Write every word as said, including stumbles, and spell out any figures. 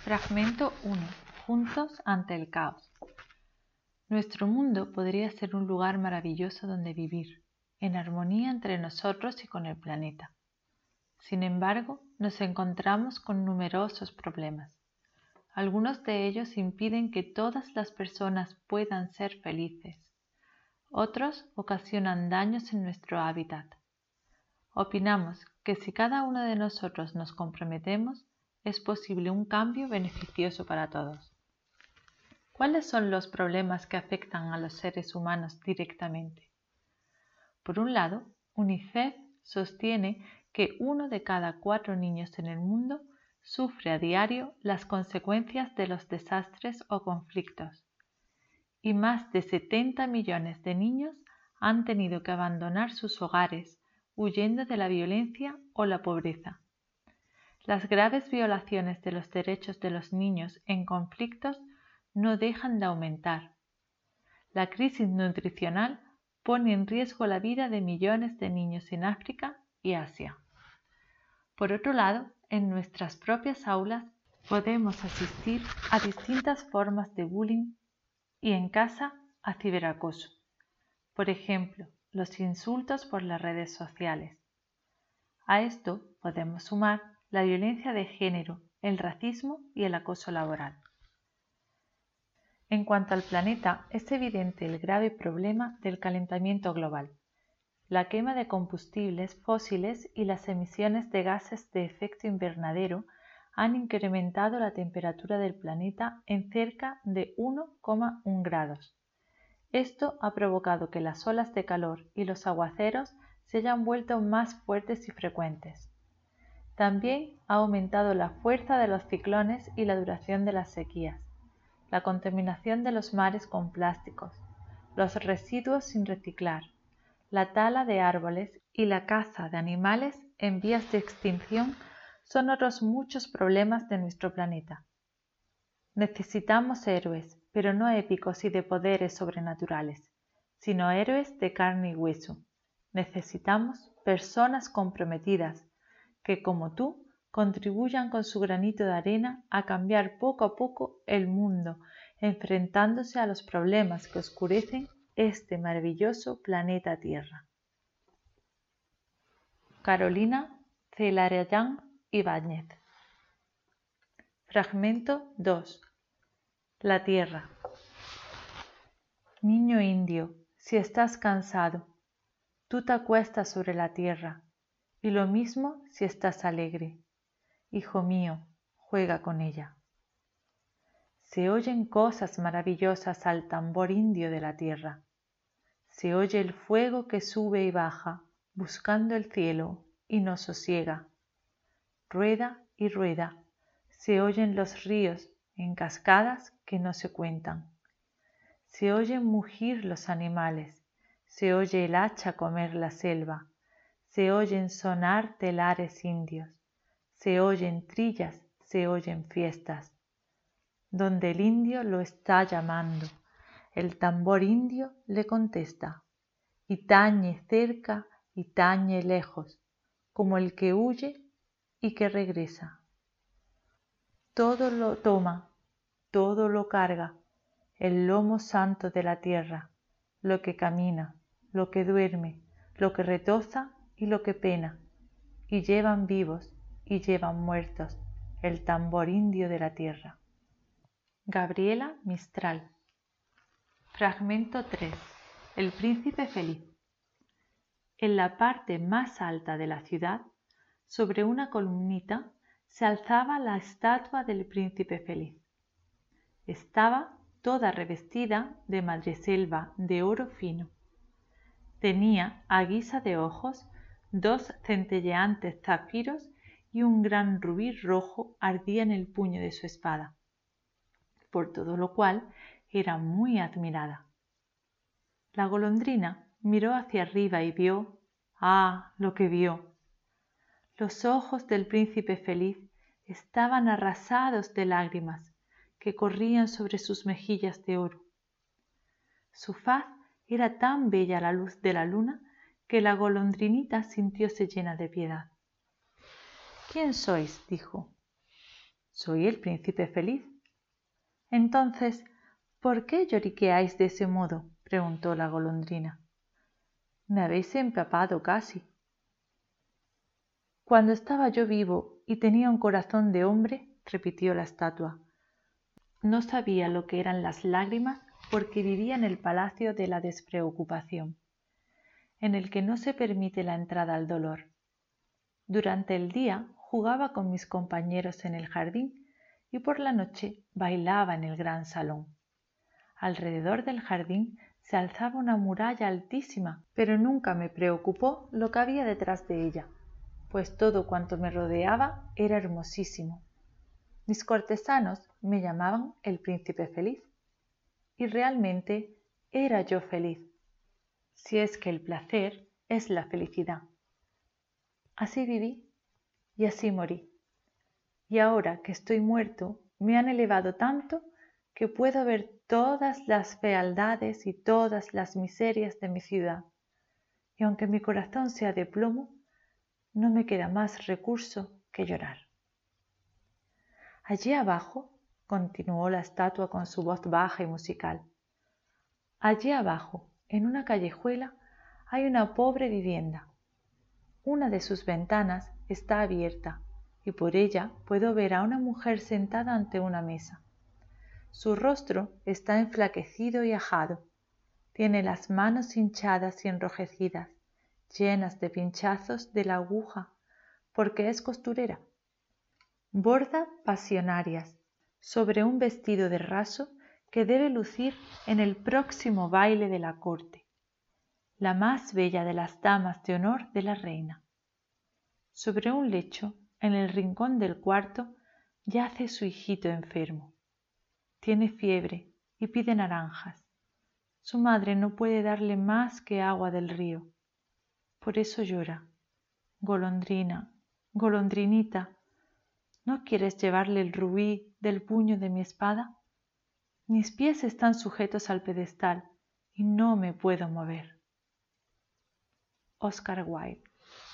Fragmento uno. Juntos ante el caos. Nuestro mundo podría ser un lugar maravilloso donde vivir, en armonía entre nosotros y con el planeta. Sin embargo, nos encontramos con numerosos problemas. Algunos de ellos impiden que todas las personas puedan ser felices. Otros ocasionan daños en nuestro hábitat. Opinamos que si cada uno de nosotros nos comprometemos, es posible un cambio beneficioso para todos. ¿Cuáles son los problemas que afectan a los seres humanos directamente? Por un lado, UNICEF sostiene que uno de cada cuatro niños en el mundo sufre a diario las consecuencias de los desastres o conflictos, y más de setenta millones de niños han tenido que abandonar sus hogares huyendo de la violencia o la pobreza. Las graves violaciones de los derechos de los niños en conflictos no dejan de aumentar. La crisis nutricional pone en riesgo la vida de millones de niños en África y Asia. Por otro lado, en nuestras propias aulas podemos asistir a distintas formas de bullying y en casa a ciberacoso. Por ejemplo, los insultos por las redes sociales. A esto podemos sumar la violencia de género, el racismo y el acoso laboral. En cuanto al planeta, es evidente el grave problema del calentamiento global. La quema de combustibles fósiles y las emisiones de gases de efecto invernadero han incrementado la temperatura del planeta en cerca de uno coma uno grados. Esto ha provocado que las olas de calor y los aguaceros se hayan vuelto más fuertes y frecuentes. También ha aumentado la fuerza de los ciclones y la duración de las sequías, la contaminación de los mares con plásticos, los residuos sin reciclar, la tala de árboles y la caza de animales en vías de extinción son otros muchos problemas de nuestro planeta. Necesitamos héroes, pero no épicos y de poderes sobrenaturales, sino héroes de carne y hueso. Necesitamos personas comprometidas, que como tú contribuyan con su granito de arena a cambiar poco a poco el mundo, enfrentándose a los problemas que oscurecen este maravilloso planeta Tierra. Carolina Zelarayán Ibáñez. Fragmento dos. La Tierra. Niño indio, si estás cansado, tú te acuestas sobre la tierra, y lo mismo si estás alegre. Hijo mío, juega con ella. Se oyen cosas maravillosas al tambor indio de la tierra. Se oye el fuego que sube y baja, buscando el cielo, y no sosiega. Rueda y rueda, se oyen los ríos en cascadas que no se cuentan. Se oyen mugir los animales, se oye el hacha comer la selva, se oyen sonar telares indios, se oyen trillas, se oyen fiestas. Donde el indio lo está llamando, el tambor indio le contesta, y tañe cerca y tañe lejos, como el que huye y que regresa. Todo lo toma, todo lo carga, el lomo santo de la tierra, lo que camina, lo que duerme, lo que retoza y lo que pena, y llevan vivos y llevan muertos el tambor indio de la tierra. Gabriela Mistral. Fragmento tres. El príncipe feliz. En la parte más alta de la ciudad, sobre una columnita, se alzaba la estatua del príncipe feliz. Estaba toda revestida de madreselva de oro fino. Tenía a guisa de ojos dos centelleantes zafiros y un gran rubí rojo ardía en el puño de su espada, por todo lo cual era muy admirada. La golondrina miró hacia arriba y vio, ¡ah, lo que vio! Los ojos del príncipe feliz estaban arrasados de lágrimas que corrían sobre sus mejillas de oro. Su faz era tan bella a la luz de la luna que la golondrinita sintióse llena de piedad. ¿Quién sois?, dijo. Soy el príncipe feliz. Entonces, ¿por qué lloriqueáis de ese modo? Preguntó la golondrina. Me habéis empapado casi. Cuando estaba yo vivo y tenía un corazón de hombre, repitió la estatua, no sabía lo que eran las lágrimas porque vivía en el palacio de la despreocupación, en el que no se permite la entrada al dolor. Durante el día jugaba con mis compañeros en el jardín y por la noche bailaba en el gran salón. Alrededor del jardín se alzaba una muralla altísima, pero nunca me preocupó lo que había detrás de ella, pues todo cuanto me rodeaba era hermosísimo. Mis cortesanos me llamaban el príncipe feliz, y realmente era yo feliz, si es que el placer es la felicidad. Así viví y así morí. Y ahora que estoy muerto, me han elevado tanto que puedo ver todas las fealdades y todas las miserias de mi ciudad. Y aunque mi corazón sea de plomo, no me queda más recurso que llorar. Allí abajo, continuó la estatua con su voz baja y musical, allí abajo, en una callejuela, hay una pobre vivienda. Una de sus ventanas está abierta y por ella puedo ver a una mujer sentada ante una mesa. Su rostro está enflaquecido y ajado. Tiene las manos hinchadas y enrojecidas, llenas de pinchazos de la aguja, porque es costurera. Borda pasionarias sobre un vestido de raso que debe lucir en el próximo baile de la corte, la más bella de las damas de honor de la reina. Sobre un lecho, en el rincón del cuarto, yace su hijito enfermo. Tiene fiebre y pide naranjas. Su madre no puede darle más que agua del río. Por eso llora. Golondrina, golondrinita, ¿no quieres llevarle el rubí del puño de mi espada? Mis pies están sujetos al pedestal y no me puedo mover. Oscar Wilde.